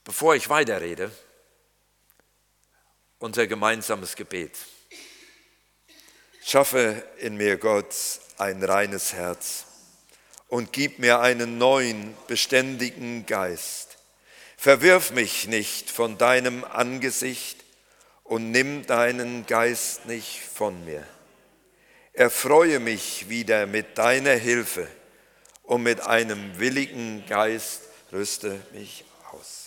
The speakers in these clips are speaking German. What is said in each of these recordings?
Bevor ich weiterrede, unser gemeinsames Gebet. Schaffe in mir, Gott, ein reines Herz und gib mir einen neuen, beständigen Geist. Verwirf mich nicht von deinem Angesicht und nimm deinen Geist nicht von mir. Erfreue mich wieder mit deiner Hilfe und mit einem willigen Geist rüste mich aus.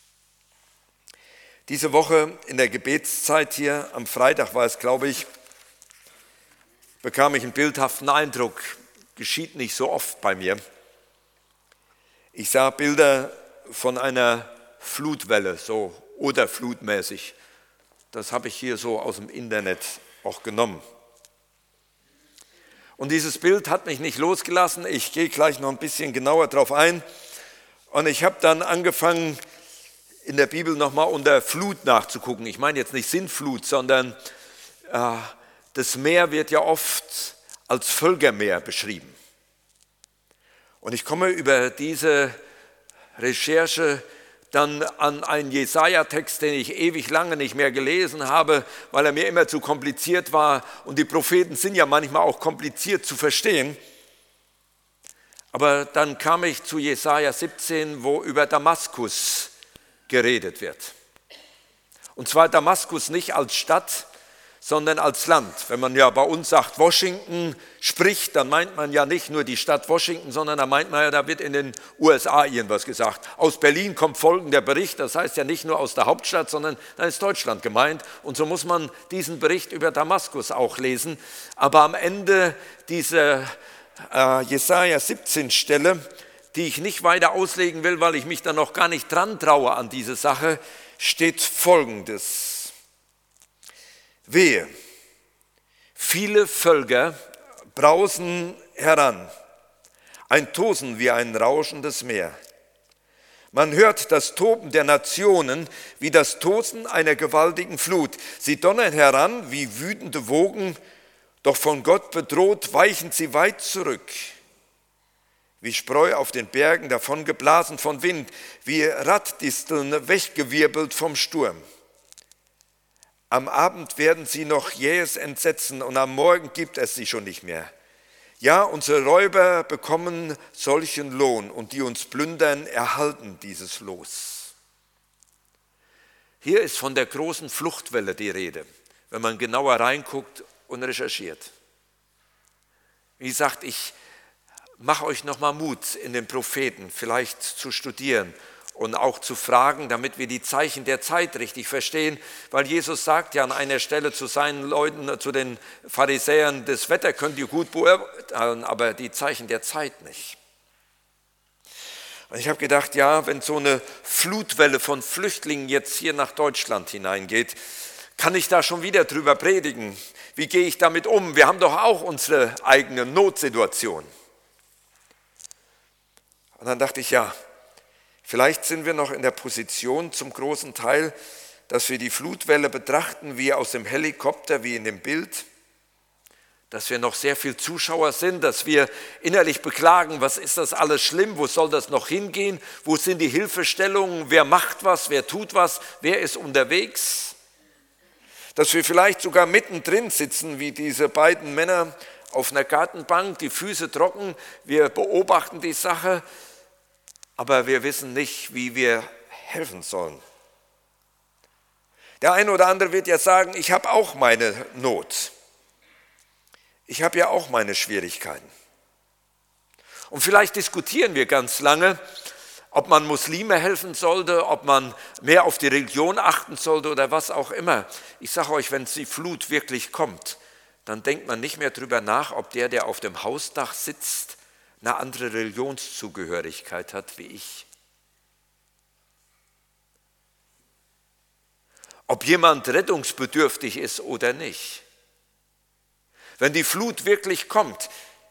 Diese Woche in der Gebetszeit hier, am Freitag war es, glaube ich, bekam ich einen bildhaften Eindruck. Geschieht nicht so oft bei mir. Ich sah Bilder von einer Flutwelle, so oder flutmäßig. Das habe ich hier so aus dem Internet auch genommen. Und dieses Bild hat mich nicht losgelassen. Ich gehe gleich noch ein bisschen genauer drauf ein. Und ich habe dann angefangen, in der Bibel nochmal unter Flut nachzugucken. Ich meine jetzt nicht Sintflut, sondern das Meer wird ja oft als Völkermeer beschrieben. Und ich komme über diese Recherche dann an einen Jesaja-Text, den ich ewig lange nicht mehr gelesen habe, weil er mir immer zu kompliziert war. Und die Propheten sind ja manchmal auch kompliziert zu verstehen. Aber dann kam ich zu Jesaja 17, wo über Damaskus geredet wird. Und zwar Damaskus nicht als Stadt, sondern als Land. Wenn man ja bei uns sagt, Washington spricht, dann meint man ja nicht nur die Stadt Washington, sondern da meint man ja, da wird in den USA irgendwas gesagt. Aus Berlin kommt folgender Bericht, das heißt ja nicht nur aus der Hauptstadt, sondern da ist Deutschland gemeint. Und so muss man diesen Bericht über Damaskus auch lesen. Aber am Ende dieser Jesaja 17 Stelle, die ich nicht weiter auslegen will, weil ich mich da noch gar nicht dran traue an diese Sache, steht Folgendes. Wehe, viele Völker brausen heran, ein Tosen wie ein rauschendes Meer. Man hört das Toben der Nationen wie das Tosen einer gewaltigen Flut. Sie donnern heran wie wütende Wogen, doch von Gott bedroht weichen sie weit zurück. Wie Spreu auf den Bergen, davon geblasen von Wind, wie Raddisteln weggewirbelt vom Sturm. Am Abend werden sie noch jähes Entsetzen und am Morgen gibt es sie schon nicht mehr. Ja, unsere Räuber bekommen solchen Lohn und die uns plündern, erhalten dieses Los. Hier ist von der großen Fluchtwelle die Rede, wenn man genauer reinguckt und recherchiert. Wie gesagt, ich mache euch nochmal Mut, in den Propheten vielleicht zu studieren und auch zu fragen, damit wir die Zeichen der Zeit richtig verstehen, weil Jesus sagt ja an einer Stelle zu seinen Leuten, zu den Pharisäern, das Wetter könnt ihr gut beurteilen, aber die Zeichen der Zeit nicht. Und ich habe gedacht, ja, wenn so eine Flutwelle von Flüchtlingen jetzt hier nach Deutschland hineingeht, kann ich da schon wieder drüber predigen? Wie gehe ich damit um? Wir haben doch auch unsere eigene Notsituation. Und dann dachte ich, ja, vielleicht sind wir noch in der Position zum großen Teil, dass wir die Flutwelle betrachten wie aus dem Helikopter, wie in dem Bild, dass wir noch sehr viel Zuschauer sind, dass wir innerlich beklagen, was ist das alles schlimm, wo soll das noch hingehen, wo sind die Hilfestellungen, wer macht was, wer tut was, wer ist unterwegs, dass wir vielleicht sogar mittendrin sitzen, wie diese beiden Männer auf einer Gartenbank, die Füße trocken, wir beobachten die Sache, aber wir wissen nicht, wie wir helfen sollen. Der eine oder andere wird ja sagen, ich habe auch meine Not. Ich habe ja auch meine Schwierigkeiten. Und vielleicht diskutieren wir ganz lange, ob man Muslime helfen sollte, ob man mehr auf die Religion achten sollte oder was auch immer. Ich sage euch, wenn die Flut wirklich kommt, dann denkt man nicht mehr darüber nach, ob der auf dem Hausdach sitzt, eine andere Religionszugehörigkeit hat wie ich. Ob jemand rettungsbedürftig ist oder nicht. Wenn die Flut wirklich kommt.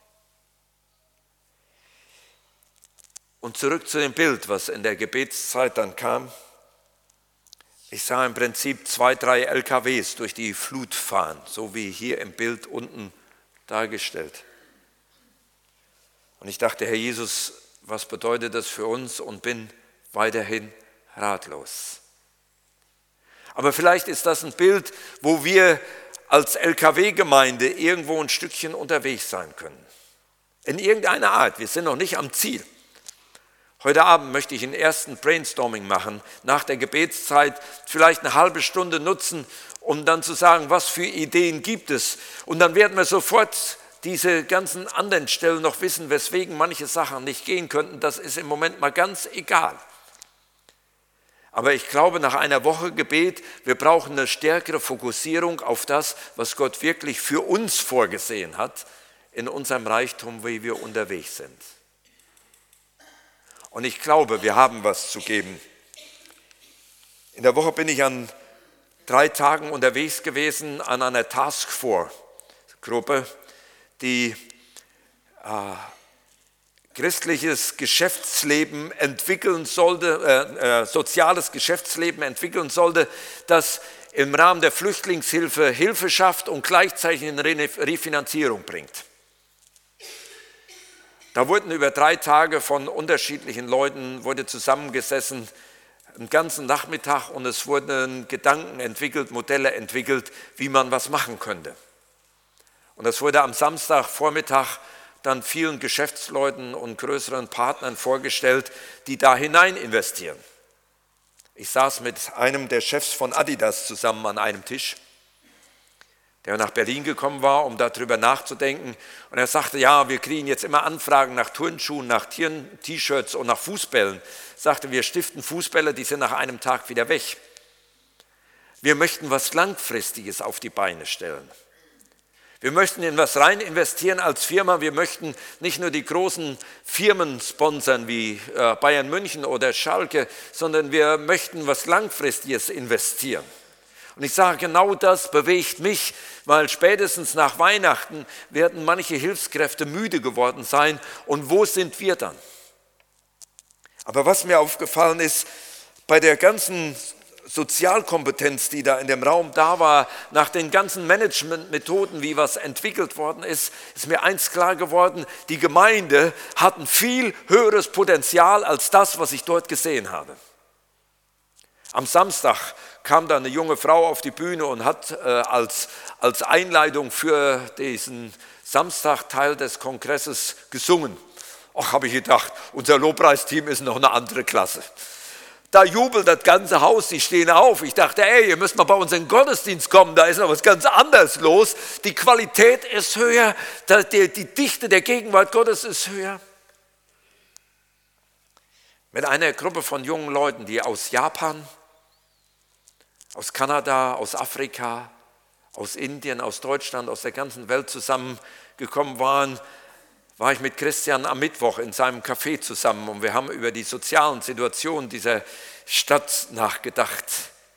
Und zurück zu dem Bild, was in der Gebetszeit dann kam. Ich sah im Prinzip 2, 3 LKWs durch die Flut fahren, so wie hier im Bild unten dargestellt. Und ich dachte, Herr Jesus, was bedeutet das für uns? Und bin weiterhin ratlos. Aber vielleicht ist das ein Bild, wo wir als LKW-Gemeinde irgendwo ein Stückchen unterwegs sein können. In irgendeiner Art. Wir sind noch nicht am Ziel. Heute Abend möchte ich einen ersten Brainstorming machen, nach der Gebetszeit vielleicht eine halbe Stunde nutzen, um dann zu sagen, was für Ideen gibt es. Und dann werden wir sofort diese ganzen anderen Stellen noch wissen, weswegen manche Sachen nicht gehen könnten. Das ist im Moment mal ganz egal. Aber ich glaube, nach einer Woche Gebet, wir brauchen eine stärkere Fokussierung auf das, was Gott wirklich für uns vorgesehen hat, in unserem Reichtum, wie wir unterwegs sind. Und ich glaube, wir haben was zu geben. In der Woche bin ich an 3 Tagen unterwegs gewesen an einer Taskforce-Gruppe, die christliches Geschäftsleben entwickeln sollte, soziales Geschäftsleben entwickeln sollte, das im Rahmen der Flüchtlingshilfe Hilfe schafft und gleichzeitig eine Refinanzierung bringt. Da wurden über 3 Tage von unterschiedlichen Leuten zusammengesessen, einen ganzen Nachmittag, und es wurden Gedanken entwickelt, Modelle entwickelt, wie man was machen könnte. Und das wurde am Samstagvormittag dann vielen Geschäftsleuten und größeren Partnern vorgestellt, die da hinein investieren. Ich saß mit einem der Chefs von Adidas zusammen an einem Tisch, der nach Berlin gekommen war, um darüber nachzudenken. Und er sagte, ja, wir kriegen jetzt immer Anfragen nach Turnschuhen, nach T-Shirts und nach Fußbällen. Er sagte, wir stiften Fußbälle, die sind nach einem Tag wieder weg. Wir möchten was Langfristiges auf die Beine stellen. Wir möchten in was rein investieren als Firma. Wir möchten nicht nur die großen Firmen sponsern wie Bayern München oder Schalke, sondern wir möchten was Langfristiges investieren. Und ich sage, genau das bewegt mich, weil spätestens nach Weihnachten werden manche Hilfskräfte müde geworden sein. Und wo sind wir dann? Aber was mir aufgefallen ist, bei der ganzen Sozialkompetenz, die da in dem Raum da war, nach den ganzen Managementmethoden, wie was entwickelt worden ist, ist mir eins klar geworden: Die Gemeinde hat ein viel höheres Potenzial als das, was ich dort gesehen habe. Am Samstag kam da eine junge Frau auf die Bühne und hat als Einleitung für diesen Samstagteil des Kongresses gesungen. Ach, habe ich gedacht, unser Lobpreisteam ist noch eine andere Klasse. Da jubelt das ganze Haus, die stehen auf. Ich dachte, ey, ihr müsst mal bei uns in den Gottesdienst kommen, da ist noch was ganz anderes los. Die Qualität ist höher, die Dichte der Gegenwart Gottes ist höher. Mit einer Gruppe von jungen Leuten, die aus Japan, aus Kanada, aus Afrika, aus Indien, aus Deutschland, aus der ganzen Welt zusammengekommen waren, war ich mit Christian am Mittwoch in seinem Café zusammen und wir haben über die sozialen Situationen dieser Stadt nachgedacht.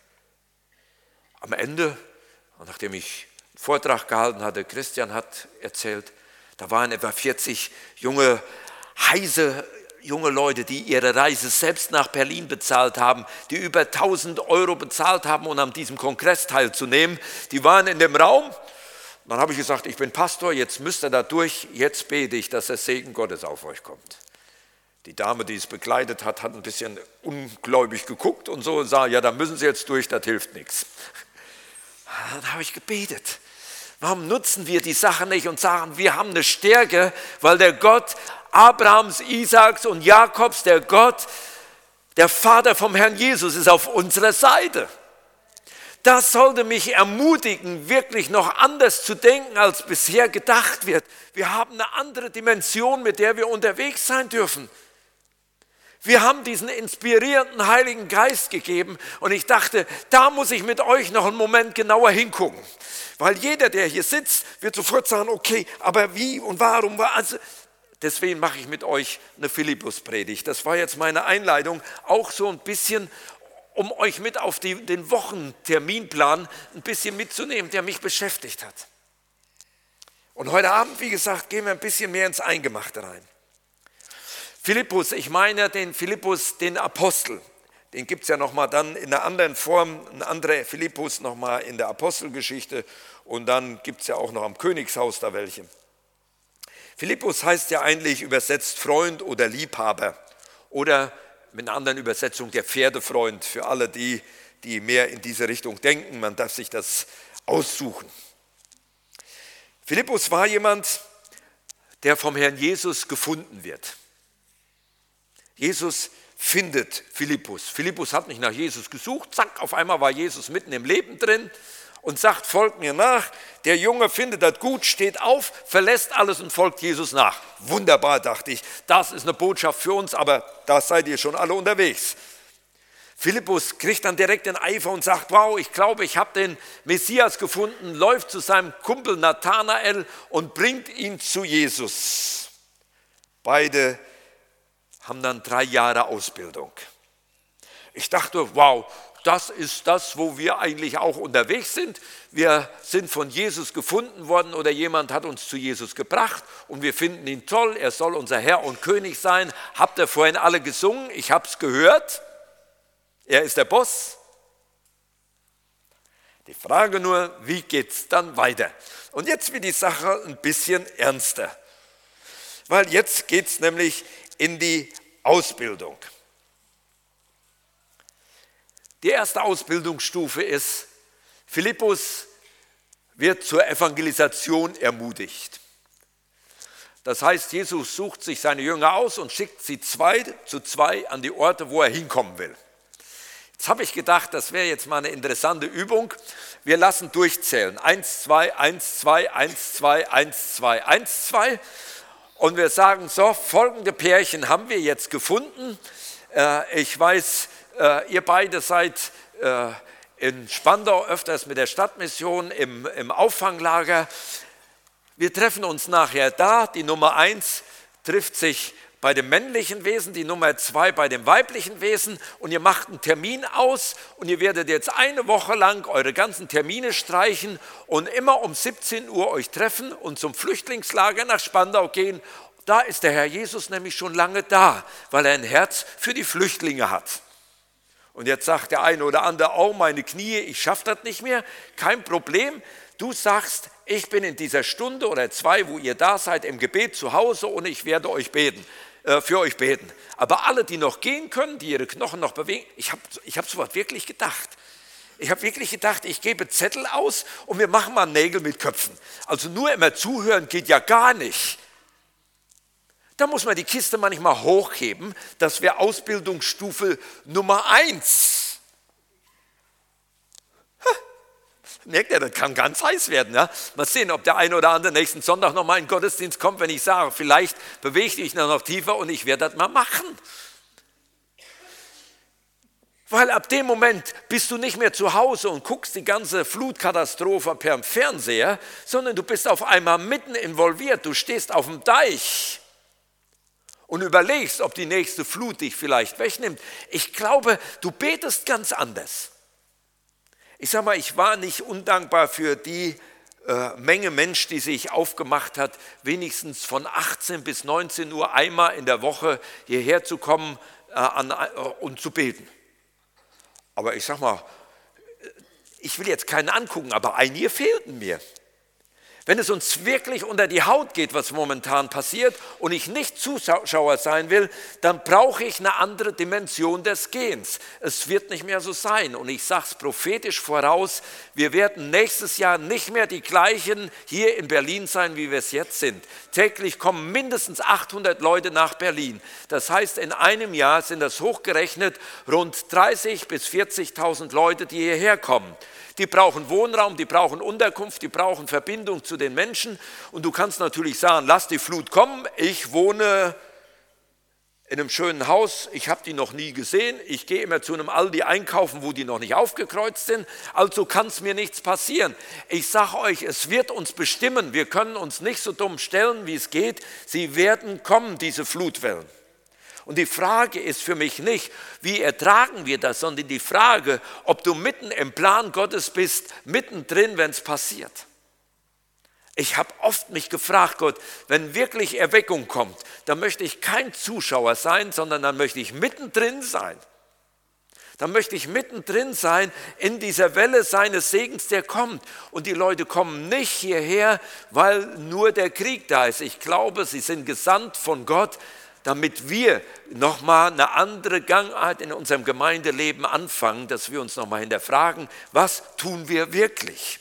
Am Ende, nachdem ich einen Vortrag gehalten hatte, Christian hat erzählt, da waren etwa 40 heiße junge Leute, die ihre Reise selbst nach Berlin bezahlt haben, die über 1.000 € bezahlt haben, um an diesem Kongress teilzunehmen. Die waren in dem Raum. Dann habe ich gesagt, ich bin Pastor, jetzt müsst ihr da durch, jetzt bete ich, dass der Segen Gottes auf euch kommt. Die Dame, die es begleitet hat, hat ein bisschen ungläubig geguckt und so und sah, ja, da müssen Sie jetzt durch, das hilft nichts. Dann habe ich gebetet. Warum nutzen wir die Sache nicht und sagen, wir haben eine Stärke, weil der Gott Abrahams, Isaaks und Jakobs, der Gott, der Vater vom Herrn Jesus ist auf unserer Seite. Das sollte mich ermutigen, wirklich noch anders zu denken, als bisher gedacht wird. Wir haben eine andere Dimension, mit der wir unterwegs sein dürfen. Wir haben diesen inspirierenden Heiligen Geist gegeben und ich dachte, da muss ich mit euch noch einen Moment genauer hingucken. Weil jeder, der hier sitzt, wird sofort sagen, okay, aber wie und warum? Also, deswegen mache ich mit euch eine Philippus-Predigt. Das war jetzt meine Einleitung, auch so ein bisschen, um euch mit auf den Wochenterminplan ein bisschen mitzunehmen, der mich beschäftigt hat. Und heute Abend, wie gesagt, gehen wir ein bisschen mehr ins Eingemachte rein. Philippus, ich meine den Philippus, den Apostel. Den gibt es ja nochmal dann in einer anderen Form, ein anderer Philippus nochmal in der Apostelgeschichte. Und dann gibt es ja auch noch am Königshaus da welche. Philippus heißt ja eigentlich übersetzt Freund oder Liebhaber. Oder mit einer anderen Übersetzung der Pferdefreund für alle die, die mehr in diese Richtung denken. Man darf sich das aussuchen. Philippus war jemand, der vom Herrn Jesus gefunden wird. Jesus findet Philippus. Philippus hat nicht nach Jesus gesucht, zack, auf einmal war Jesus mitten im Leben drin und sagt, folgt mir nach. Der Junge findet das gut, steht auf, verlässt alles und folgt Jesus nach. Wunderbar, dachte ich, das ist eine Botschaft für uns, aber da seid ihr schon alle unterwegs. Philippus kriegt dann direkt den Eifer und sagt, wow, ich glaube, ich habe den Messias gefunden, läuft zu seinem Kumpel Nathanael und bringt ihn zu Jesus. Beide haben dann 3 Jahre Ausbildung. Ich dachte, wow, das ist das, wo wir eigentlich auch unterwegs sind. Wir sind von Jesus gefunden worden oder jemand hat uns zu Jesus gebracht und wir finden ihn toll, er soll unser Herr und König sein. Habt ihr vorhin alle gesungen? Ich habe es gehört. Er ist der Boss. Die Frage nur, wie geht es dann weiter? Und jetzt wird die Sache ein bisschen ernster. Weil jetzt geht es nämlich in die Ausbildung. Die erste Ausbildungsstufe ist, Philippus wird zur Evangelisation ermutigt. Das heißt, Jesus sucht sich seine Jünger aus und schickt sie 2 zu 2 an die Orte, wo er hinkommen will. Jetzt habe ich gedacht, das wäre jetzt mal eine interessante Übung. Wir lassen durchzählen. 1, 2, 1, 2, 1, 2, 1, 2, 1, 2. Und wir sagen, so, folgende Pärchen haben wir jetzt gefunden. Ich weiß, ihr beide seid in Spandau öfters mit der Stadtmission im Auffanglager. Wir treffen uns nachher da. Die Nummer 1 trifft sich bei dem männlichen Wesen, die Nummer 2 bei dem weiblichen Wesen und ihr macht einen Termin aus und ihr werdet jetzt eine Woche lang eure ganzen Termine streichen und immer um 17 Uhr euch treffen und zum Flüchtlingslager nach Spandau gehen. Da ist der Herr Jesus nämlich schon lange da, weil er ein Herz für die Flüchtlinge hat. Und jetzt sagt der eine oder andere, oh meine Knie, ich schaffe das nicht mehr. Kein Problem, du sagst, ich bin in dieser Stunde oder 2, wo ihr da seid, im Gebet zu Hause und ich werde euch beten. Für euch beten. Aber alle, die noch gehen können, die ihre Knochen noch bewegen, ich hab sowas wirklich gedacht. Ich habe wirklich gedacht, ich gebe Zettel aus und wir machen mal Nägel mit Köpfen. Also nur immer zuhören geht ja gar nicht. Da muss man die Kiste manchmal hochheben, das wäre Ausbildungsstufe Nummer 1. Merkt ihr, das kann ganz heiß werden. Ja? Mal sehen, ob der eine oder andere nächsten Sonntag noch mal in den Gottesdienst kommt, wenn ich sage, vielleicht bewege ich dich noch tiefer und ich werde das mal machen. Weil ab dem Moment bist du nicht mehr zu Hause und guckst die ganze Flutkatastrophe per Fernseher, sondern du bist auf einmal mitten involviert. Du stehst auf dem Deich und überlegst, ob die nächste Flut dich vielleicht wegnimmt. Ich glaube, du betest ganz anders. Ich sage mal, ich war nicht undankbar für die Menge Mensch, die sich aufgemacht hat, wenigstens von 18 bis 19 Uhr einmal in der Woche hierher zu kommen und zu beten. Aber ich sage mal, ich will jetzt keinen angucken, aber einige fehlten mir. Wenn es uns wirklich unter die Haut geht, was momentan passiert und ich nicht Zuschauer sein will, dann brauche ich eine andere Dimension des Gehens. Es wird nicht mehr so sein und ich sage es prophetisch voraus, wir werden nächstes Jahr nicht mehr die gleichen hier in Berlin sein, wie wir es jetzt sind. Täglich kommen mindestens 800 Leute nach Berlin. Das heißt, in einem Jahr sind das hochgerechnet rund 30.000 bis 40.000 Leute, die hierher kommen. Die brauchen Wohnraum, die brauchen Unterkunft, die brauchen Verbindung zu den Menschen. Und du kannst natürlich sagen, lass die Flut kommen. Ich wohne in einem schönen Haus, ich habe die noch nie gesehen. Ich gehe immer zu einem Aldi einkaufen, wo die noch nicht aufgekreuzt sind. Also kann es mir nichts passieren. Ich sage euch, es wird uns bestimmen. Wir können uns nicht so dumm stellen, wie es geht. Sie werden kommen, diese Flutwellen. Und die Frage ist für mich nicht, wie ertragen wir das, sondern die Frage, ob du mitten im Plan Gottes bist, mittendrin, wenn es passiert. Ich habe oft mich gefragt, Gott, wenn wirklich Erweckung kommt, dann möchte ich kein Zuschauer sein, sondern dann möchte ich mittendrin sein. Dann möchte ich mittendrin sein in dieser Welle seines Segens, der kommt. Und die Leute kommen nicht hierher, weil nur der Krieg da ist. Ich glaube, sie sind gesandt von Gott, damit wir nochmal eine andere Gangart in unserem Gemeindeleben anfangen, dass wir uns nochmal hinterfragen, was tun wir wirklich?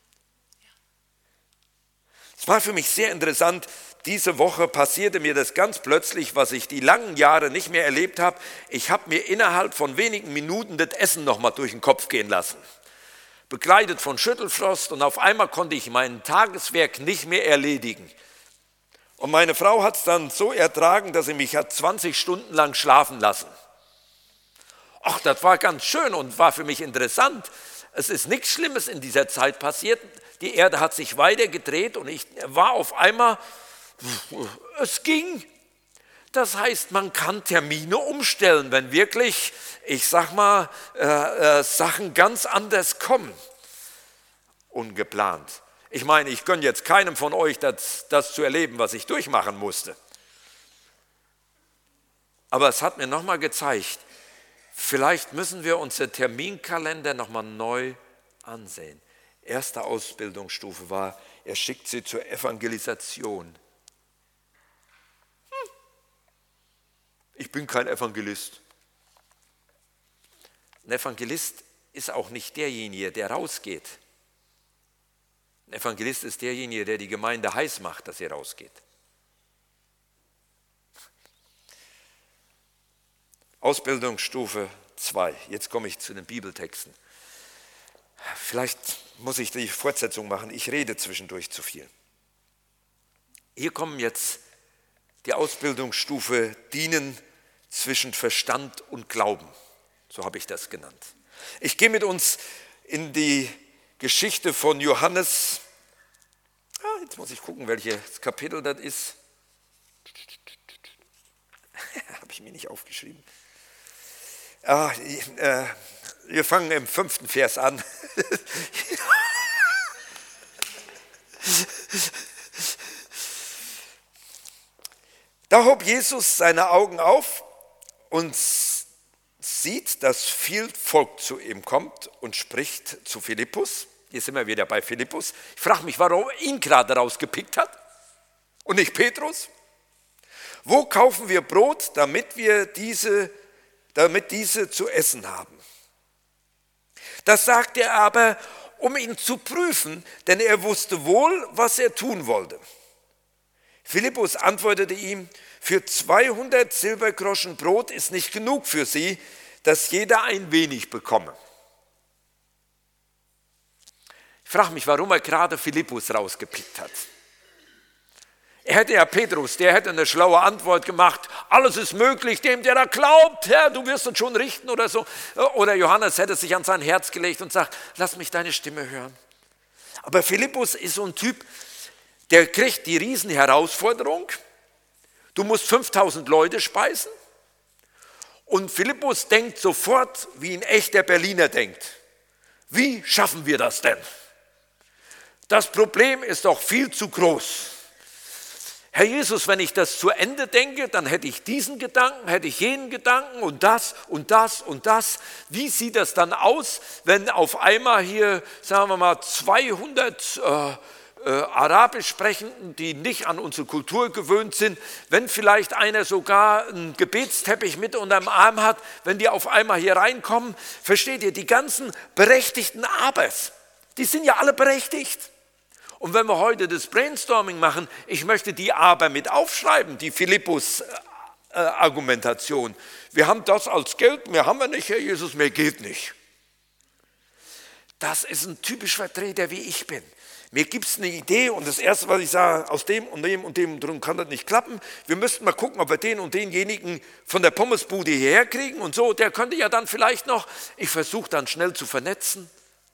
Es war für mich sehr interessant, diese Woche passierte mir das ganz plötzlich, was ich die langen Jahre nicht mehr erlebt habe. Ich habe mir innerhalb von wenigen Minuten das Essen nochmal durch den Kopf gehen lassen. Begleitet von Schüttelfrost, und auf einmal konnte ich mein Tageswerk nicht mehr erledigen. Und meine Frau hat es dann so ertragen, dass sie mich hat 20 Stunden lang schlafen lassen. Ach, das war ganz schön und war für mich interessant. Es ist nichts Schlimmes in dieser Zeit passiert. Die Erde hat sich weiter gedreht und ich war auf einmal, es ging. Das heißt, man kann Termine umstellen, wenn wirklich, ich sag mal, Sachen ganz anders kommen. Ungeplant. Ich meine, ich gönne jetzt keinem von euch, das zu erleben, was ich durchmachen musste. Aber es hat mir nochmal gezeigt, vielleicht müssen wir unsere Terminkalender nochmal neu ansehen. Erste Ausbildungsstufe war, er schickt sie zur Evangelisation. Ich bin kein Evangelist. Ein Evangelist ist auch nicht derjenige, der rausgeht. Ein Evangelist ist derjenige, der die Gemeinde heiß macht, dass sie rausgeht. Ausbildungsstufe 2. Jetzt komme ich zu den Bibeltexten. Vielleicht muss ich die Fortsetzung machen. Ich rede zwischendurch zu viel. Hier kommen jetzt die Ausbildungsstufe Dienen zwischen Verstand und Glauben. So habe ich das genannt. Ich gehe mit uns in die Geschichte von Johannes. Jetzt muss ich gucken, welches Kapitel das ist. Habe ich mir nicht aufgeschrieben. Wir fangen im 5. Vers an. Da hob Jesus seine Augen auf und sieht, dass viel Volk zu ihm kommt und spricht zu Philippus. Hier sind wir wieder bei Philippus. Ich frage mich, warum er ihn gerade rausgepickt hat und nicht Petrus. Wo kaufen wir Brot, damit diese zu essen haben? Das sagte er aber, um ihn zu prüfen, denn er wusste wohl, was er tun wollte. Philippus antwortete ihm, für 200 Silbergroschen Brot ist nicht genug für sie, dass jeder ein wenig bekomme. Ich frage mich, warum er gerade Philippus rausgepickt hat. Er hätte ja Petrus, der hätte eine schlaue Antwort gemacht, alles ist möglich, dem der da glaubt, Herr, du wirst uns schon richten oder so. Oder Johannes hätte sich an sein Herz gelegt und sagt, lass mich deine Stimme hören. Aber Philippus ist so ein Typ, der kriegt die Riesenherausforderung, du musst 5000 Leute speisen. Und Philippus denkt sofort, wie ein echter Berliner denkt. Wie schaffen wir das denn? Das Problem ist doch viel zu groß. Herr Jesus, wenn ich das zu Ende denke, dann hätte ich diesen Gedanken, hätte ich jenen Gedanken und das und das und das. Wie sieht das dann aus, wenn auf einmal hier, sagen wir mal, 200 Arabisch Sprechenden, die nicht an unsere Kultur gewöhnt sind, wenn vielleicht einer sogar einen Gebetsteppich mit unterm Arm hat, wenn die auf einmal hier reinkommen, versteht ihr, die ganzen berechtigten Abers, die sind ja alle berechtigt. Und wenn wir heute das Brainstorming machen, ich möchte die Aber mit aufschreiben, die Philippus-Argumentation. Wir haben das als Geld, mehr haben wir nicht, Herr Jesus, mehr geht nicht. Das ist ein typischer Vertreter, wie ich bin. Mir gibt es eine Idee und das Erste, was ich sage, aus dem und dem und dem drum kann das nicht klappen. Wir müssten mal gucken, ob wir den und denjenigen von der Pommesbude hierher kriegen und so. Der könnte ja dann vielleicht noch, ich versuche dann schnell zu vernetzen.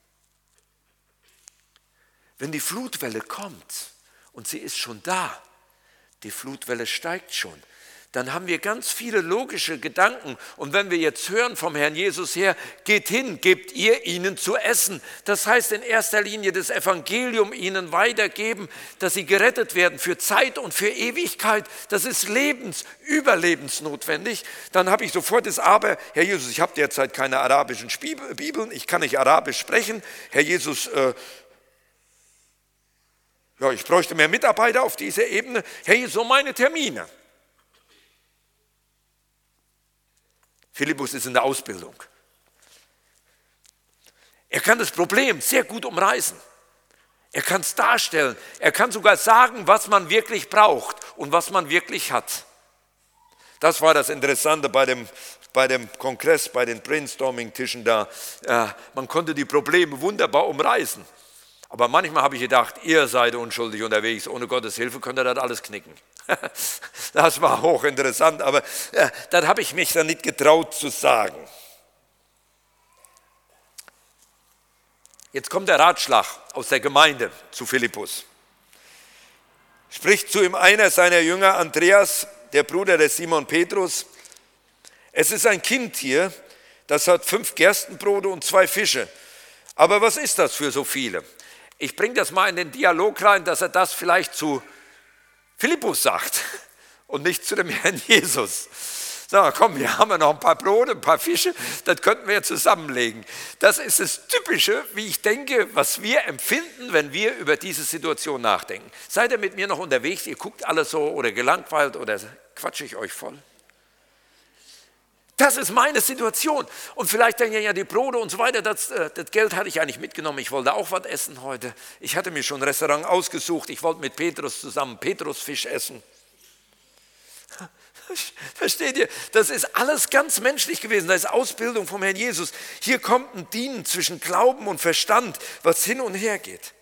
Wenn die Flutwelle kommt und sie ist schon da, die Flutwelle steigt schon, dann haben wir ganz viele logische Gedanken. Und wenn wir jetzt hören vom Herrn Jesus her, geht hin, gebt ihr ihnen zu essen. Das heißt in erster Linie das Evangelium ihnen weitergeben, dass sie gerettet werden für Zeit und für Ewigkeit. Das ist überlebensnotwendig. Dann habe ich sofort das Aber, Herr Jesus, ich habe derzeit keine arabischen Bibeln, ich kann nicht Arabisch sprechen. Herr Jesus, ich bräuchte mehr Mitarbeiter auf dieser Ebene. Hey, so meine Termine. Philippus ist in der Ausbildung. Er kann das Problem sehr gut umreißen. Er kann es darstellen. Er kann sogar sagen, was man wirklich braucht und was man wirklich hat. Das war das Interessante bei dem Kongress, bei den Brainstorming-Tischen da. Man konnte die Probleme wunderbar umreißen. Aber manchmal habe ich gedacht, ihr seid unschuldig unterwegs. Ohne Gottes Hilfe könnt ihr das alles knicken. Das war hochinteressant, aber das habe ich mich dann nicht getraut zu sagen. Jetzt kommt der Ratschlag aus der Gemeinde zu Philippus. Spricht zu ihm einer seiner Jünger, Andreas, der Bruder des Simon Petrus. Es ist ein Kind hier, das hat 5 Gerstenbrote und 2 Fische. Aber was ist das für so viele? Ich bringe das mal in den Dialog rein, dass er das vielleicht zu Philippus sagt und nicht zu dem Herrn Jesus. So, komm, wir haben ja noch ein paar Brote, ein paar Fische, das könnten wir zusammenlegen. Das ist das Typische, wie ich denke, was wir empfinden, wenn wir über diese Situation nachdenken. Seid ihr mit mir noch unterwegs, ihr guckt alle so oder gelangweilt oder quatsche ich euch voll? Das ist meine Situation. Und vielleicht denken ja die Brote und so weiter, das Geld hatte ich eigentlich mitgenommen. Ich wollte auch was essen heute. Ich hatte mir schon ein Restaurant ausgesucht. Ich wollte mit Petrus zusammen Petrusfisch essen. Versteht ihr? Das ist alles ganz menschlich gewesen. Das ist Ausbildung vom Herrn Jesus. Hier kommt ein Dienen zwischen Glauben und Verstand, was hin und her geht.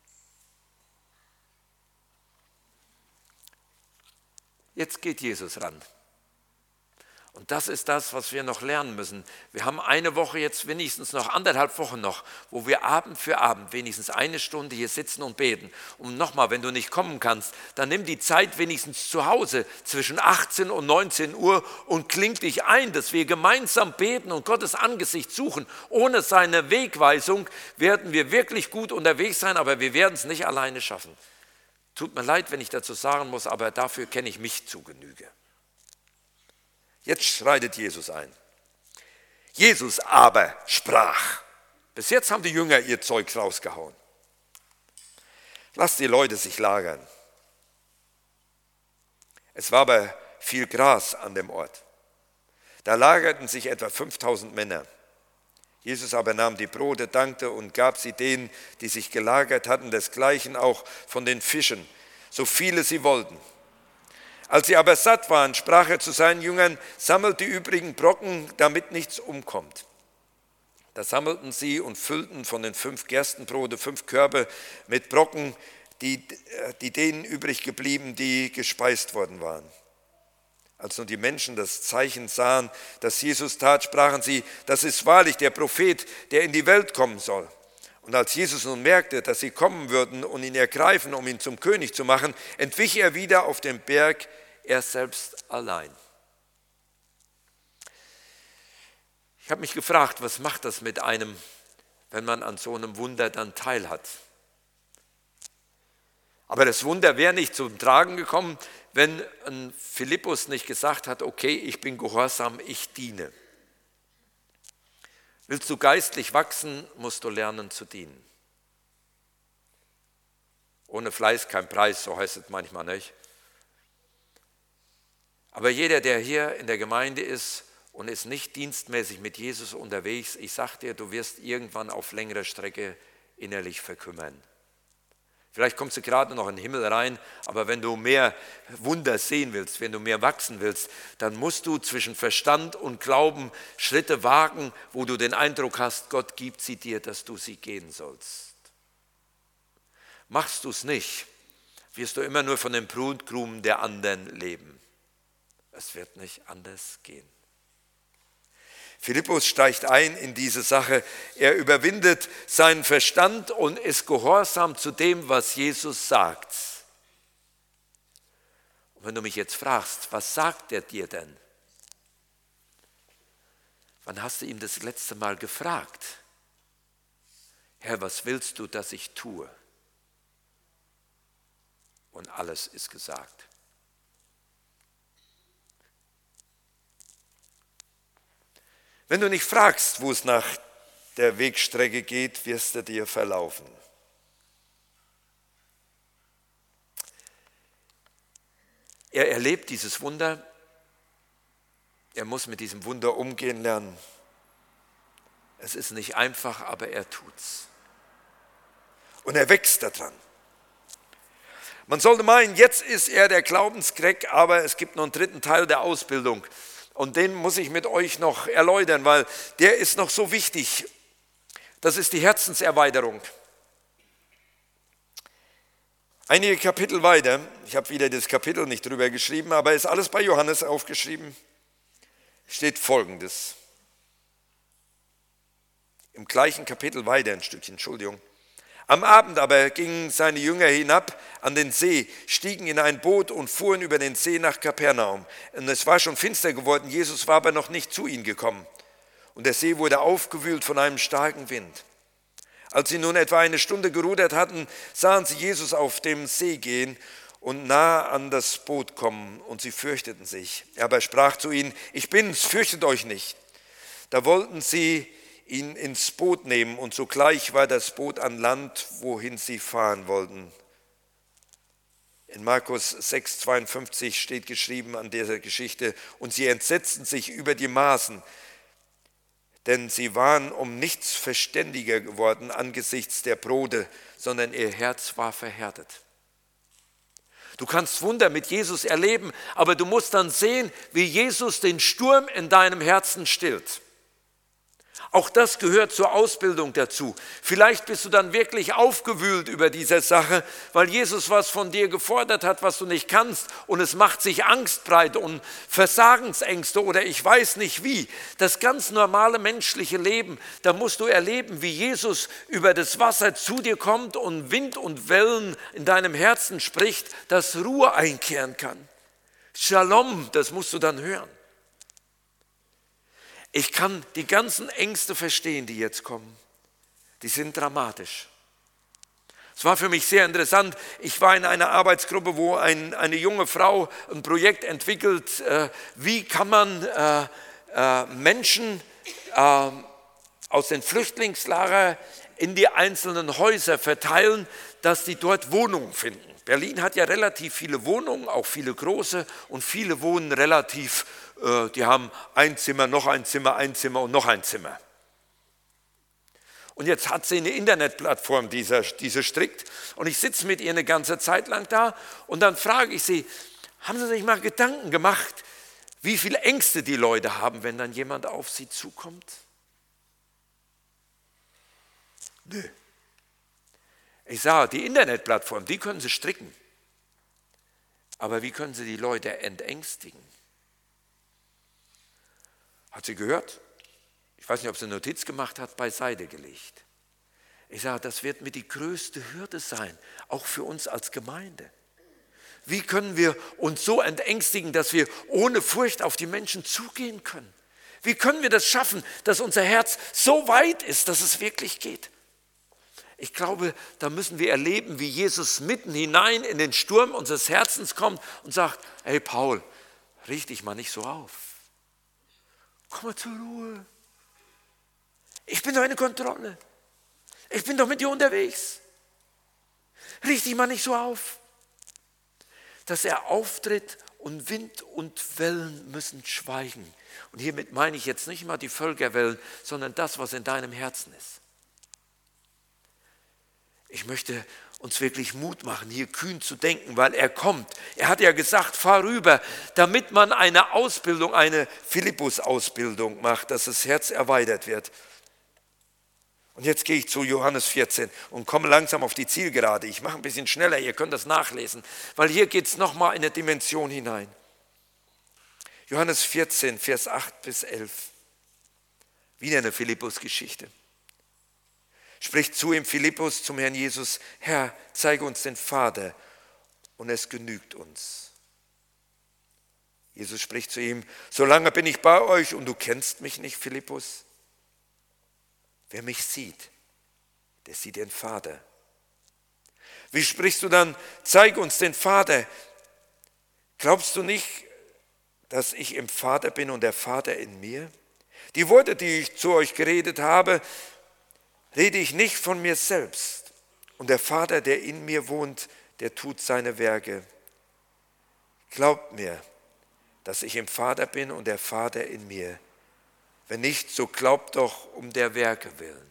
Jetzt geht Jesus ran. Und das ist das, was wir noch lernen müssen. Wir haben eine Woche jetzt, wenigstens noch 1,5 Wochen noch, wo wir Abend für Abend wenigstens 1 Stunde hier sitzen und beten. Und nochmal, wenn du nicht kommen kannst, dann nimm die Zeit wenigstens zu Hause zwischen 18 und 19 Uhr und kling dich ein, dass wir gemeinsam beten und Gottes Angesicht suchen. Ohne seine Wegweisung werden wir wirklich gut unterwegs sein, aber wir werden es nicht alleine schaffen. Tut mir leid, wenn ich dazu sagen muss, aber dafür kenne ich mich zu Genüge. Jetzt schreitet Jesus ein. Jesus aber sprach. Bis jetzt haben die Jünger ihr Zeug rausgehauen. Lasst die Leute sich lagern. Es war aber viel Gras an dem Ort. Da lagerten sich etwa 5000 Männer. Jesus aber nahm die Brote, dankte und gab sie denen, die sich gelagert hatten, desgleichen auch von den Fischen, so viele sie wollten. Als sie aber satt waren, sprach er zu seinen Jüngern, sammelt die übrigen Brocken, damit nichts umkommt. Da sammelten sie und füllten von den 5 Gerstenbrote 5 Körbe mit Brocken, die denen übrig geblieben, die gespeist worden waren. Als nun die Menschen das Zeichen sahen, das Jesus tat, sprachen sie, das ist wahrlich der Prophet, der in die Welt kommen soll. Und als Jesus nun merkte, dass sie kommen würden und ihn ergreifen, um ihn zum König zu machen, entwich er wieder auf den Berg, er selbst allein. Ich habe mich gefragt, was macht das mit einem, wenn man an so einem Wunder dann teilhat? Aber das Wunder wäre nicht zum Tragen gekommen, wenn ein Philippus nicht gesagt hat, okay, ich bin gehorsam, ich diene. Willst du geistlich wachsen, musst du lernen zu dienen. Ohne Fleiß kein Preis, so heißt es manchmal nicht. Aber jeder, der hier in der Gemeinde ist und ist nicht dienstmäßig mit Jesus unterwegs, ich sage dir, du wirst irgendwann auf längere Strecke innerlich verkümmern. Vielleicht kommst du gerade noch in den Himmel rein, aber wenn du mehr Wunder sehen willst, wenn du mehr wachsen willst, dann musst du zwischen Verstand und Glauben Schritte wagen, wo du den Eindruck hast, Gott gibt sie dir, dass du sie gehen sollst. Machst du es nicht, wirst du immer nur von den Brotkrumen der anderen leben. Es wird nicht anders gehen. Philippus steigt ein in diese Sache. Er überwindet seinen Verstand und ist gehorsam zu dem, was Jesus sagt. Und wenn du mich jetzt fragst, was sagt er dir denn? Wann hast du ihn das letzte Mal gefragt? Herr, was willst du, dass ich tue? Und alles ist gesagt. Wenn du nicht fragst, wo es nach der Wegstrecke geht, wirst du dir verlaufen. Er erlebt dieses Wunder Er muss mit diesem Wunder umgehen lernen. Es ist nicht einfach, aber er tut's. Und er wächst daran. Man sollte meinen, jetzt ist er der Glaubenskräck, aber es gibt noch einen dritten Teil der Ausbildung. Und den muss ich mit euch noch erläutern, weil der ist noch so wichtig. Das ist die Herzenserweiterung. Einige Kapitel weiter, ich habe wieder das Kapitel nicht drüber geschrieben, aber ist alles bei Johannes aufgeschrieben, steht Folgendes. Im gleichen Kapitel weiter, ein Stückchen, Entschuldigung. Am Abend aber gingen seine Jünger hinab an den See, stiegen in ein Boot und fuhren über den See nach Kapernaum. Und es war schon finster geworden, Jesus war aber noch nicht zu ihnen gekommen. Und der See wurde aufgewühlt von einem starken Wind. Als sie nun etwa eine Stunde gerudert hatten, sahen sie Jesus auf dem See gehen und nah an das Boot kommen, und sie fürchteten sich. Er aber sprach zu ihnen: Ich bin's, fürchtet euch nicht. Da wollten sie ihn ins Boot nehmen, und sogleich war das Boot an Land, wohin sie fahren wollten. In Markus 6,52 steht geschrieben an dieser Geschichte: Und sie entsetzten sich über die Maßen, denn sie waren um nichts verständiger geworden angesichts der Brote, sondern ihr Herz war verhärtet. Du kannst Wunder mit Jesus erleben, aber du musst dann sehen, wie Jesus den Sturm in deinem Herzen stillt. Auch das gehört zur Ausbildung dazu. Vielleicht bist du dann wirklich aufgewühlt über diese Sache, weil Jesus was von dir gefordert hat, was du nicht kannst, und es macht sich Angst breit und Versagensängste oder ich weiß nicht wie. Das ganz normale menschliche Leben, da musst du erleben, wie Jesus über das Wasser zu dir kommt und Wind und Wellen in deinem Herzen spricht, dass Ruhe einkehren kann. Shalom, das musst du dann hören. Ich kann die ganzen Ängste verstehen, die jetzt kommen. Die sind dramatisch. Es war für mich sehr interessant. Ich war in einer Arbeitsgruppe, wo eine junge Frau ein Projekt entwickelt, wie kann man Menschen aus den Flüchtlingslagern in die einzelnen Häuser verteilen, dass sie dort Wohnungen finden. Berlin hat ja relativ viele Wohnungen, auch viele große, und viele wohnen relativ, die haben ein Zimmer, noch ein Zimmer, ein Zimmer und noch ein Zimmer. Und jetzt hat sie eine Internetplattform, die sie strickt, und ich sitze mit ihr eine ganze Zeit lang da und dann frage ich sie: Haben Sie sich mal Gedanken gemacht, wie viele Ängste die Leute haben, wenn dann jemand auf sie zukommt? Nö. Ich sage, die Internetplattform, die können Sie stricken. Aber wie können Sie die Leute entängstigen? Hat sie gehört? Ich weiß nicht, ob sie eine Notiz gemacht hat, beiseite gelegt. Ich sage, das wird mit die größte Hürde sein, auch für uns als Gemeinde. Wie können wir uns so entängstigen, dass wir ohne Furcht auf die Menschen zugehen können? Wie können wir das schaffen, dass unser Herz so weit ist, dass es wirklich geht? Ich glaube, da müssen wir erleben, wie Jesus mitten hinein in den Sturm unseres Herzens kommt und sagt: Hey Paul, richte dich mal nicht so auf. Komm mal zur Ruhe. Ich bin doch in Kontrolle. Ich bin doch mit dir unterwegs. Richte dich mal nicht so auf. Dass er auftritt und Wind und Wellen müssen schweigen. Und hiermit meine ich jetzt nicht mal die Völkerwellen, sondern das, was in deinem Herzen ist. Ich möchte uns wirklich Mut machen, hier kühn zu denken, weil er kommt. Er hat ja gesagt, fahr rüber, damit man eine Ausbildung, eine Philippus-Ausbildung macht, dass das Herz erweitert wird. Und jetzt gehe ich zu Johannes 14 und komme langsam auf die Zielgerade. Ich mache ein bisschen schneller, ihr könnt das nachlesen, weil hier geht es nochmal in eine Dimension hinein. Johannes 14, Vers 8 bis 11. Wieder eine Philippus-Geschichte. Spricht zu ihm Philippus zum Herrn Jesus: Herr, zeige uns den Vater, und es genügt uns. Jesus spricht zu ihm: Solange bin ich bei euch und du kennst mich nicht, Philippus? Wer mich sieht, der sieht den Vater. Wie sprichst du dann: Zeige uns den Vater? Glaubst du nicht, dass ich im Vater bin und der Vater in mir? Die Worte, die ich zu euch geredet habe, rede ich nicht von mir selbst. Und der Vater, der in mir wohnt, der tut seine Werke. Glaubt mir, dass ich im Vater bin und der Vater in mir. Wenn nicht, so glaubt doch um der Werke willen.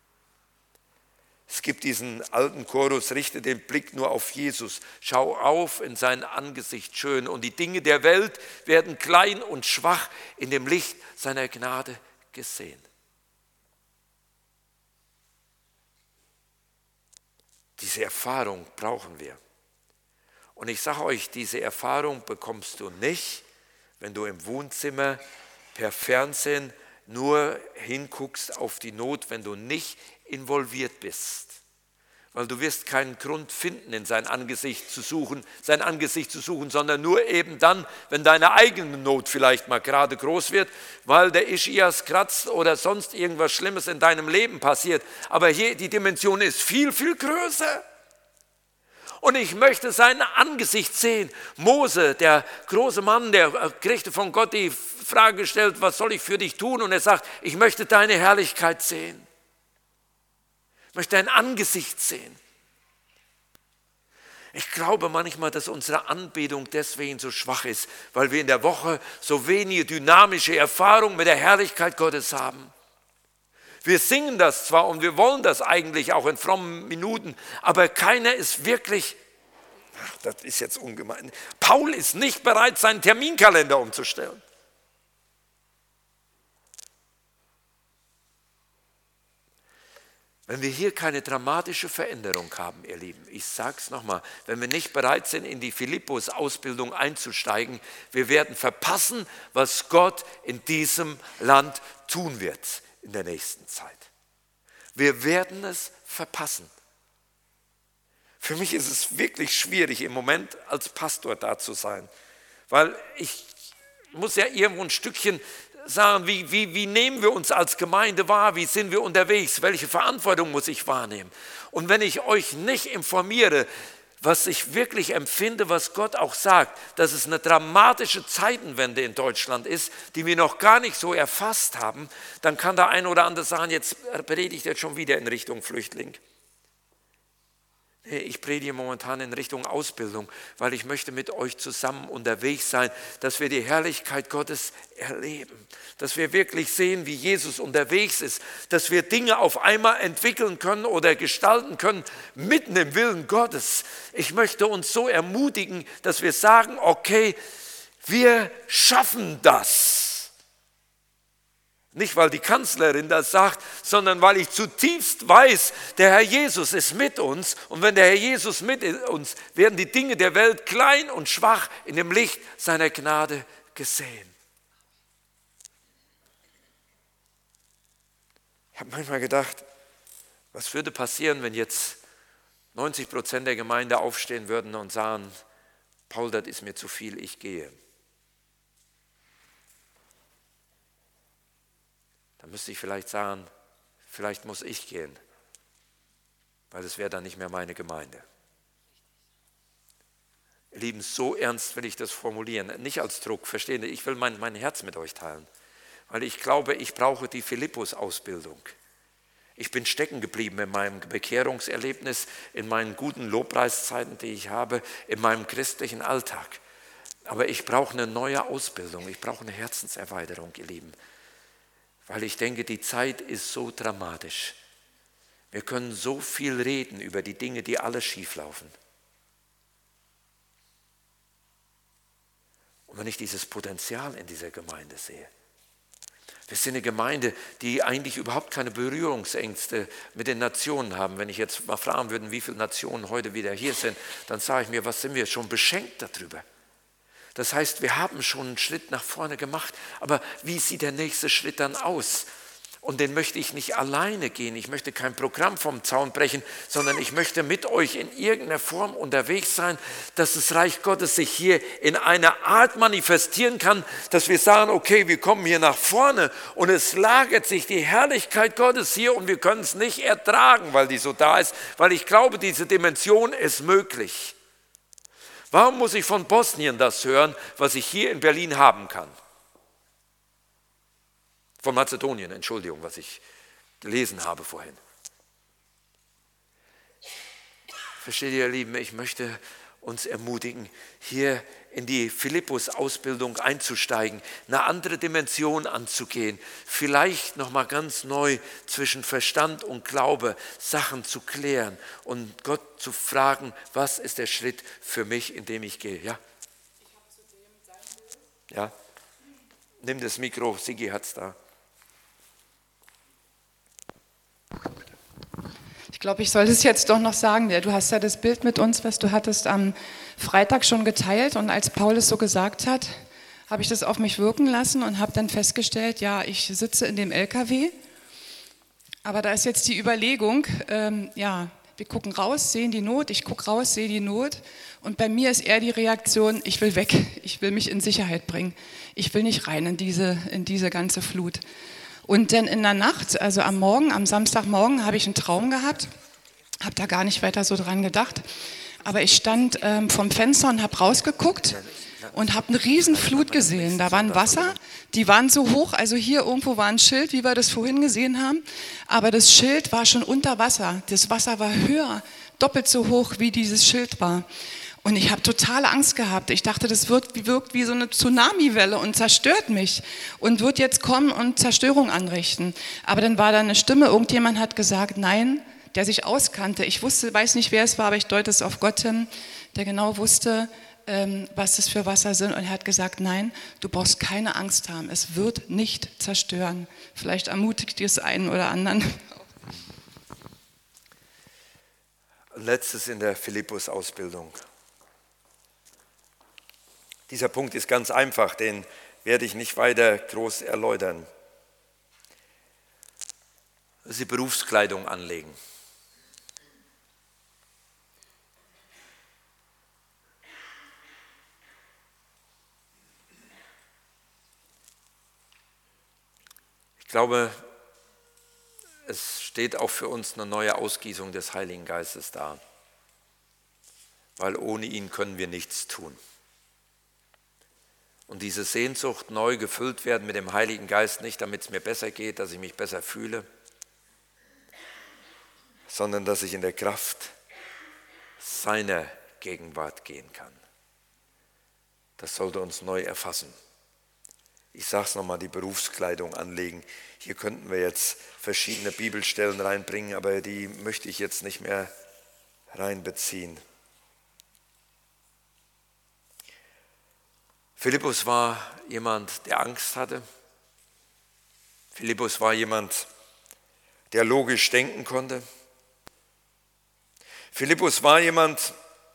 Es gibt diesen alten Chorus, richte den Blick nur auf Jesus, schau auf in sein Angesicht schön und die Dinge der Welt werden klein und schwach in dem Licht seiner Gnade gesehen. Diese Erfahrung brauchen wir. Und ich sage euch, diese Erfahrung bekommst du nicht, wenn du im Wohnzimmer per Fernsehen nur hinguckst auf die Not, wenn du nicht involviert bist. Weil du wirst keinen Grund finden, in sein Angesicht zu suchen, sondern nur eben dann, wenn deine eigene Not vielleicht mal gerade groß wird, weil der Ischias kratzt oder sonst irgendwas Schlimmes in deinem Leben passiert. Aber hier, die Dimension ist viel, viel größer. Und ich möchte sein Angesicht sehen. Mose, der große Mann, der kriegte von Gott die Frage gestellt, was soll ich für dich tun? Und er sagt, ich möchte deine Herrlichkeit sehen. Ich möchte dein Angesicht sehen. Ich glaube manchmal, dass unsere Anbetung deswegen so schwach ist, weil wir in der Woche so wenige dynamische Erfahrungen mit der Herrlichkeit Gottes haben. Wir singen das zwar und wir wollen das eigentlich auch in frommen Minuten, aber keiner ist wirklich, das ist jetzt ungemein, Paul ist nicht bereit, seinen Terminkalender umzustellen. Wenn wir hier keine dramatische Veränderung haben, ihr Lieben, ich sage es nochmal, wenn wir nicht bereit sind, in die Philippus-Ausbildung einzusteigen, wir werden verpassen, was Gott in diesem Land tun wird in der nächsten Zeit. Wir werden es verpassen. Für mich ist es wirklich schwierig, im Moment als Pastor da zu sein, weil ich muss ja irgendwo ein Stückchen sagen, wie nehmen wir uns als Gemeinde wahr, wie sind wir unterwegs, welche Verantwortung muss ich wahrnehmen. Und wenn ich euch nicht informiere, was ich wirklich empfinde, was Gott auch sagt, dass es eine dramatische Zeitenwende in Deutschland ist, die wir noch gar nicht so erfasst haben, dann kann der eine oder andere sagen, jetzt predigt er schon wieder in Richtung Flüchtling. Ich predige momentan in Richtung Ausbildung, weil ich möchte mit euch zusammen unterwegs sein, dass wir die Herrlichkeit Gottes erleben, dass wir wirklich sehen, wie Jesus unterwegs ist, dass wir Dinge auf einmal entwickeln können oder gestalten können, mitten im Willen Gottes. Ich möchte uns so ermutigen, dass wir sagen, okay, wir schaffen das. Nicht, weil die Kanzlerin das sagt, sondern weil ich zutiefst weiß, der Herr Jesus ist mit uns. Und wenn der Herr Jesus mit uns, werden die Dinge der Welt klein und schwach in dem Licht seiner Gnade gesehen. Ich habe manchmal gedacht, was würde passieren, wenn jetzt 90% der Gemeinde aufstehen würden und sagen, Paul, das ist mir zu viel, ich gehe. Dann müsste ich vielleicht sagen, vielleicht muss ich gehen, weil es wäre dann nicht mehr meine Gemeinde. Ihr Lieben, so ernst will ich das formulieren, nicht als Druck, verstehen Sie, ich will mein Herz mit euch teilen, weil ich glaube, ich brauche die Philippus-Ausbildung. Ich bin stecken geblieben in meinem Bekehrungserlebnis, in meinen guten Lobpreiszeiten, die ich habe, in meinem christlichen Alltag. Aber ich brauche eine neue Ausbildung, ich brauche eine Herzenserweiterung, ihr Lieben. Weil ich denke, die Zeit ist so dramatisch. Wir können so viel reden über die Dinge, die alle schief laufen. Und wenn ich dieses Potenzial in dieser Gemeinde sehe, wir sind eine Gemeinde, die eigentlich überhaupt keine Berührungsängste mit den Nationen haben. Wenn ich jetzt mal fragen würde, wie viele Nationen heute wieder hier sind, dann sage ich mir, was sind wir schon beschenkt darüber? Das heißt, wir haben schon einen Schritt nach vorne gemacht, aber wie sieht der nächste Schritt dann aus? Und den möchte ich nicht alleine gehen, ich möchte kein Programm vom Zaun brechen, sondern ich möchte mit euch in irgendeiner Form unterwegs sein, dass das Reich Gottes sich hier in einer Art manifestieren kann, dass wir sagen, okay, wir kommen hier nach vorne und es lagert sich die Herrlichkeit Gottes hier und wir können es nicht ertragen, weil die so da ist, weil ich glaube, diese Dimension ist möglich. Warum muss ich von Bosnien das hören, was ich hier in Berlin haben kann? Von Mazedonien, Entschuldigung, was ich gelesen habe vorhin. Versteht ihr, ihr Lieben, ich möchte uns ermutigen, hier in die Philippus-Ausbildung einzusteigen, eine andere Dimension anzugehen, vielleicht nochmal ganz neu zwischen Verstand und Glaube Sachen zu klären und Gott zu fragen, was ist der Schritt für mich, in dem ich gehe. Ja? Ja? Nimm das Mikro, Sigi hat es da. Ich glaube, ich sollte es jetzt doch noch sagen. Du hast ja das Bild mit uns, was du hattest am Freitag schon geteilt. Und als Paul es so gesagt hat, habe ich das auf mich wirken lassen und habe dann festgestellt, ja, ich sitze in dem LKW. Aber da ist jetzt die Überlegung, wir gucken raus, sehen die Not, ich gucke raus, sehe die Not. Und bei mir ist eher die Reaktion, ich will weg, ich will mich in Sicherheit bringen. Ich will nicht rein in diese ganze Flut. Und dann in der Nacht, also am Samstagmorgen, habe ich einen Traum gehabt, habe da gar nicht weiter so dran gedacht. Aber ich stand vom Fenster und habe rausgeguckt und habe eine riesen Flut gesehen. Da waren Wasser, die waren so hoch, also hier irgendwo war ein Schild, wie wir das vorhin gesehen haben. Aber das Schild war schon unter Wasser. Das Wasser war höher, doppelt so hoch, wie dieses Schild war. Und ich habe totale Angst gehabt. Ich dachte, das wirkt wie so eine Tsunamiwelle und zerstört mich und wird jetzt kommen und Zerstörung anrichten. Aber dann war da eine Stimme, irgendjemand hat gesagt, nein, der sich auskannte. Ich weiß nicht, wer es war, aber ich deute es auf Gott hin, der genau wusste, was das für Wasser sind. Und er hat gesagt, nein, du brauchst keine Angst haben. Es wird nicht zerstören. Vielleicht ermutigt ihr es einen oder anderen. Letztes in der Philippus-Ausbildung. Dieser Punkt ist ganz einfach, den werde ich nicht weiter groß erläutern. Sie Berufskleidung anlegen. Ich glaube, es steht auch für uns eine neue Ausgießung des Heiligen Geistes da, weil ohne ihn können wir nichts tun. Und diese Sehnsucht neu gefüllt werden mit dem Heiligen Geist, nicht damit es mir besser geht, dass ich mich besser fühle, sondern dass ich in der Kraft seiner Gegenwart gehen kann. Das sollte uns neu erfassen. Ich sage es nochmal, die Berufskleidung anlegen. Hier könnten wir jetzt verschiedene Bibelstellen reinbringen, aber die möchte ich jetzt nicht mehr reinbeziehen. Philippus war jemand, der Angst hatte. Philippus war jemand, der logisch denken konnte. Philippus war jemand,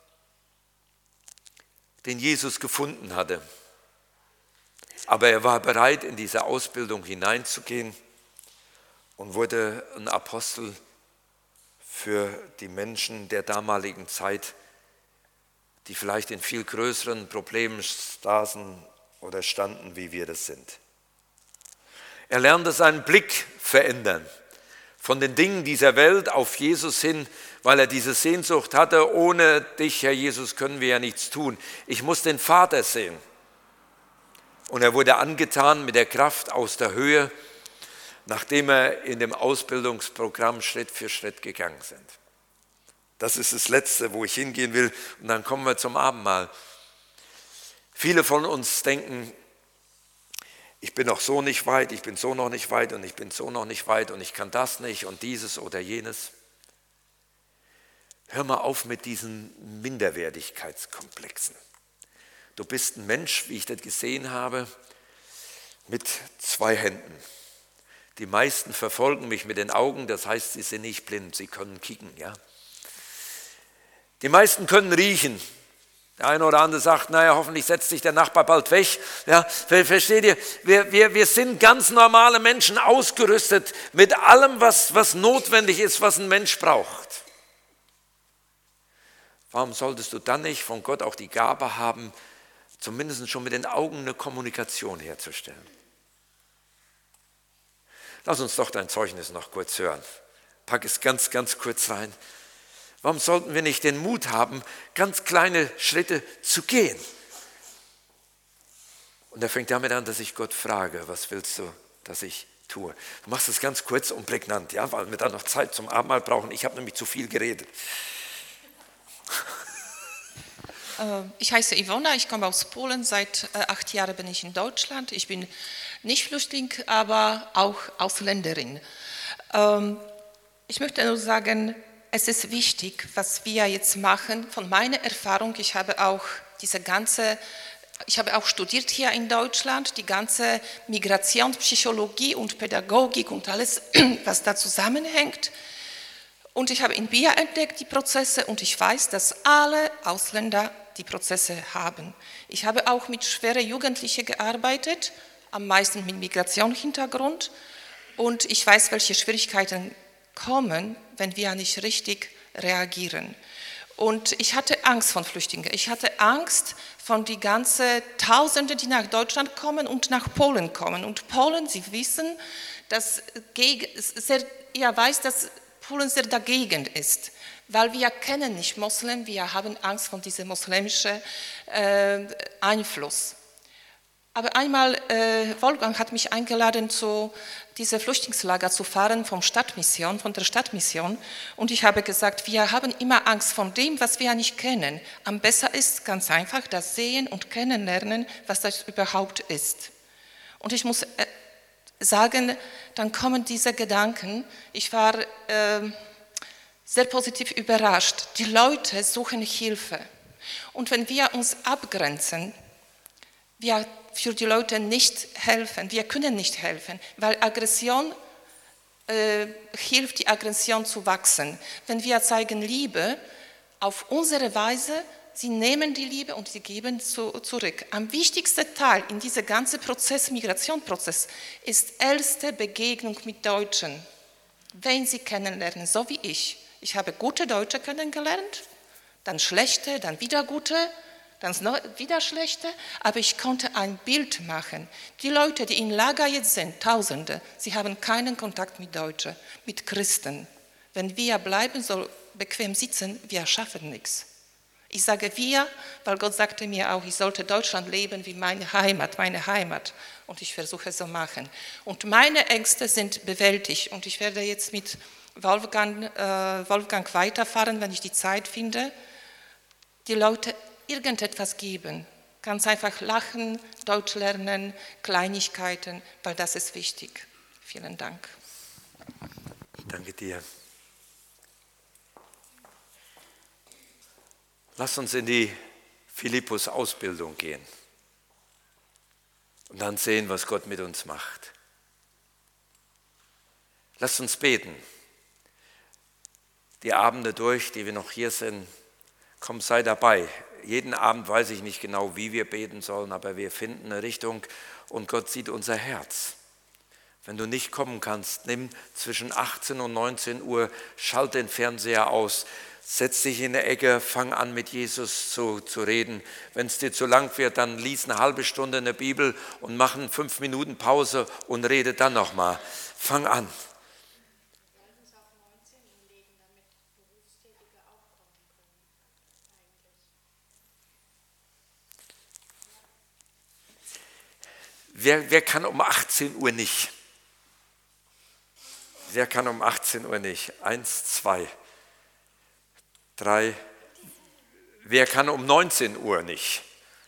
den Jesus gefunden hatte. Aber er war bereit, in diese Ausbildung hineinzugehen und wurde ein Apostel für die Menschen der damaligen Zeit, die vielleicht in viel größeren Problemen saßen oder standen, wie wir das sind. Er lernte seinen Blick verändern von den Dingen dieser Welt auf Jesus hin, weil er diese Sehnsucht hatte, ohne dich, Herr Jesus, können wir ja nichts tun. Ich muss den Vater sehen. Und er wurde angetan mit der Kraft aus der Höhe, nachdem er in dem Ausbildungsprogramm Schritt für Schritt gegangen sind. Das ist das Letzte, wo ich hingehen will. Und dann kommen wir zum Abendmahl. Viele von uns denken, ich bin noch so nicht weit, ich bin so noch nicht weit und ich bin so noch nicht weit und ich kann das nicht und dieses oder jenes. Hör mal auf mit diesen Minderwertigkeitskomplexen. Du bist ein Mensch, wie ich das gesehen habe, mit 2 Händen. Die meisten verfolgen mich mit den Augen, das heißt, sie sind nicht blind, sie können kicken, ja. Die meisten können riechen. Der eine oder andere sagt, naja, hoffentlich setzt sich der Nachbar bald weg. Ja, versteht ihr? Wir sind ganz normale Menschen, ausgerüstet mit allem, was notwendig ist, was ein Mensch braucht. Warum solltest du dann nicht von Gott auch die Gabe haben, zumindest schon mit den Augen eine Kommunikation herzustellen? Lass uns doch dein Zeugnis noch kurz hören. Pack es ganz, ganz kurz rein. Warum sollten wir nicht den Mut haben, ganz kleine Schritte zu gehen? Und er fängt damit an, dass ich Gott frage, was willst du, dass ich tue? Du machst es ganz kurz und prägnant, ja, weil wir dann noch Zeit zum Abendmahl brauchen. Ich habe nämlich zu viel geredet. Ich heiße Iwona, ich komme aus Polen. Seit 8 Jahren bin ich in Deutschland. Ich bin nicht Flüchtling, aber auch Ausländerin. Ich möchte nur sagen, es ist wichtig, was wir jetzt machen. Von meiner Erfahrung, ich habe auch studiert hier in Deutschland, die ganze Migrationspsychologie und Pädagogik und alles, was da zusammenhängt. Und ich habe in BIA entdeckt die Prozesse und ich weiß, dass alle Ausländer die Prozesse haben. Ich habe auch mit schweren Jugendlichen gearbeitet, am meisten mit Migrationshintergrund. Und ich weiß, welche Schwierigkeiten kommen, wenn wir nicht richtig reagieren. Und ich hatte Angst von Flüchtlingen. Ich hatte Angst von die ganzen Tausenden, die nach Deutschland kommen und nach Polen kommen. Und Polen, Sie wissen, dass Polen sehr dagegen ist, weil wir kennen nicht Moslem, wir haben Angst vor diesem muslimischen Einfluss. Aber einmal, Wolfgang hat mich eingeladen, zu diesem Flüchtlingslager zu fahren von der Stadtmission. Und ich habe gesagt, wir haben immer Angst vor dem, was wir nicht kennen. Am besten ist ganz einfach das Sehen und Kennenlernen, was das überhaupt ist. Und ich muss sagen, dann kommen diese Gedanken. Ich war sehr positiv überrascht. Die Leute suchen Hilfe. Und wenn wir uns abgrenzen, wir für die Leute nicht helfen, wir können nicht helfen, weil Aggression hilft, die Aggression zu wachsen. Wenn wir zeigen Liebe auf unsere Weise, sie nehmen die Liebe und sie geben zurück. Am wichtigsten Teil in diesem ganzen Migrationsprozess, ist erste Begegnung mit Deutschen. Wenn sie kennenlernen, so wie ich. Ich habe gute Deutsche kennengelernt, dann schlechte, dann wieder gute, dann wieder schlechte, aber ich konnte ein Bild machen. Die Leute, die im Lager jetzt sind, Tausende, sie haben keinen Kontakt mit Deutschen, mit Christen. Wenn wir bleiben, so bequem sitzen, wir schaffen nichts. Ich sage wir, weil Gott sagte mir auch, ich sollte Deutschland leben wie meine Heimat. Und ich versuche es so machen. Und meine Ängste sind bewältigt. Und ich werde jetzt mit Wolfgang weiterfahren, wenn ich die Zeit finde. Die Leute irgendetwas geben. Ganz einfach lachen, Deutsch lernen, Kleinigkeiten, weil das ist wichtig. Vielen Dank. Danke dir. Lass uns in die Philippus-Ausbildung gehen und dann sehen, was Gott mit uns macht. Lass uns beten. Die Abende durch, die wir noch hier sind, komm, sei dabei. Jeden Abend weiß ich nicht genau, wie wir beten sollen, aber wir finden eine Richtung und Gott sieht unser Herz. Wenn du nicht kommen kannst, nimm zwischen 18 und 19 Uhr, schalt den Fernseher aus, setz dich in der Ecke, fang an mit Jesus zu reden. Wenn es dir zu lang wird, dann lies eine halbe Stunde in der Bibel und mach 5 Minuten Pause und rede dann nochmal. Fang an. Wer kann um 18 Uhr nicht? Wer kann um 18 Uhr nicht? 1, 2, 3. Wer kann um 19 Uhr nicht?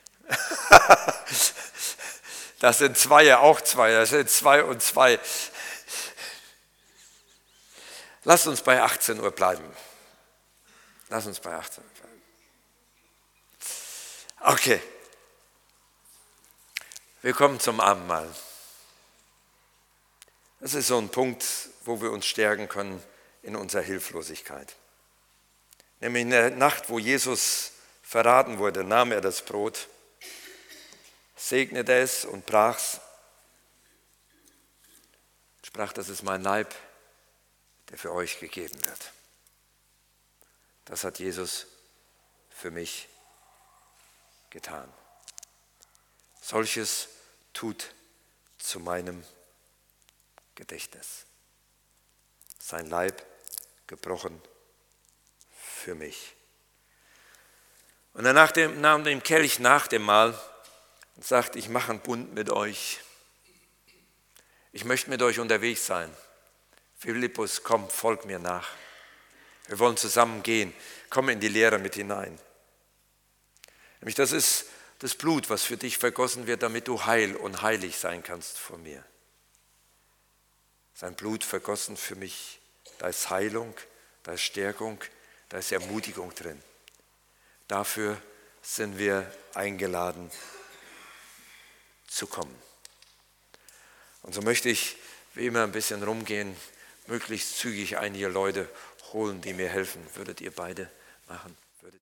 Das sind Zweier, auch Zweier. Das sind 2 und 2. Lasst uns bei 18 Uhr bleiben. Lass uns bei 18 Uhr bleiben. Okay. Wir kommen zum Abendmahl. Das ist so ein Punkt, wo wir uns stärken können in unserer Hilflosigkeit. Nämlich in der Nacht, wo Jesus verraten wurde, nahm er das Brot, segnete es und brach es, sprach, das ist mein Leib, der für euch gegeben wird. Das hat Jesus für mich getan. Solches tut zu meinem Gedächtnis. Sein Leib gebrochen für mich. Und er nahm den Kelch nach dem Mahl und sagte, ich mache einen Bund mit euch. Ich möchte mit euch unterwegs sein. Philippus, komm, folg mir nach. Wir wollen zusammen gehen. Komm in die Lehre mit hinein. Nämlich das ist das Blut, was für dich vergossen wird, damit du heil und heilig sein kannst vor mir. Sein Blut vergossen für mich, da ist Heilung, da ist Stärkung, da ist Ermutigung drin. Dafür sind wir eingeladen zu kommen. Und so möchte ich wie immer ein bisschen rumgehen, möglichst zügig einige Leute holen, die mir helfen. Würdet ihr beide machen?